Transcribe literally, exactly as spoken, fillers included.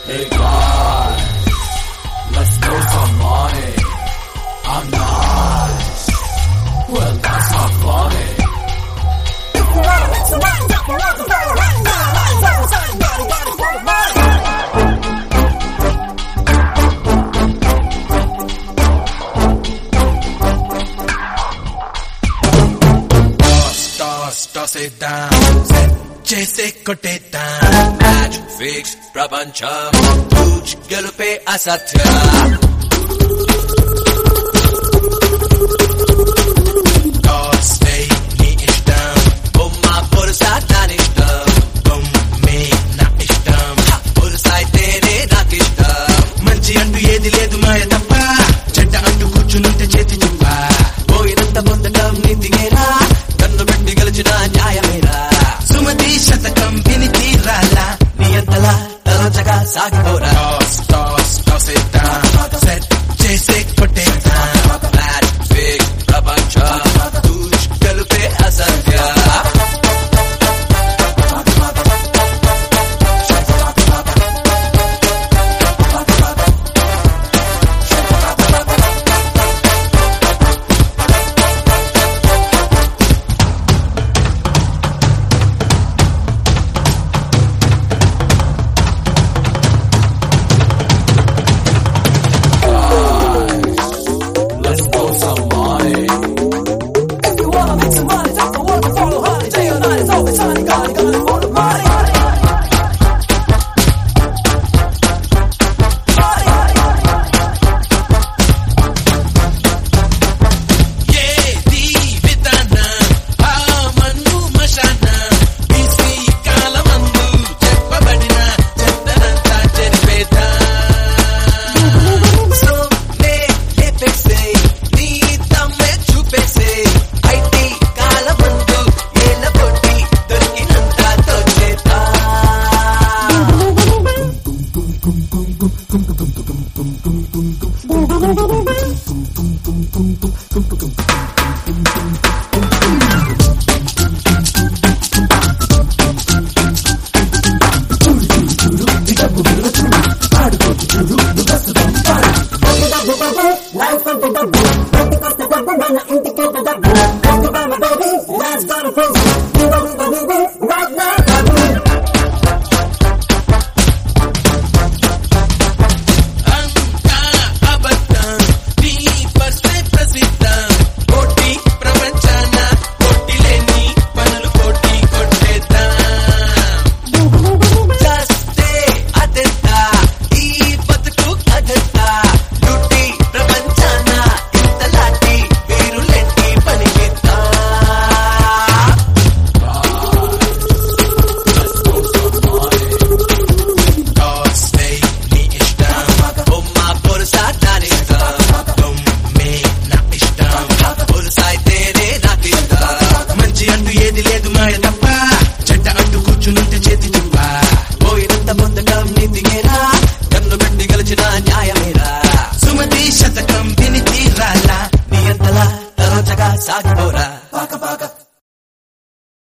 Hey guys, let's blow some money. I'm nice. Well, that's not funny. If you wanna make some money, if you want to blow your money, now, like, blow some money, gotta blow money. Toss, toss, toss it down. Set, chase it, kotetan. Match, fix, prapancham. Tuj, gelupe, asatya. Toss, stay, ni ishtam. Bomma, purusa, dan ishtam. Bomme, na ishtam. Purusa, itere, nak ishtam. Manchi antu edi ledu maya tappa. Chetta antu kuchununte cheti chuppa. Poyinanta పొందడం నీతిగేరా. కన్ను పెట్టి గెలిచిన న్యాయమేరా. సుమతి శతకం విని తీరాలా. నీ అంతలా తరచగా సాగిపోరా. Toss, toss, toss it down. Set, చేసే కొట్టేద్దాం. Match, fix, ప్రపంచం. Tuj, గెలుపే అసత్య. Let's blow some money. If you wanna make some money, don't want to follow honey. Day or night, it's always honey. Gotta, gotta for the money. Yeah, the vidana, amanu mashana, busy kalamandu, cheppabadina, chettananta cheripeta. So me lepese, ni tamme chupese, IT kalamandu, ela potti, dorikinanta tocheta. Let's go to prison.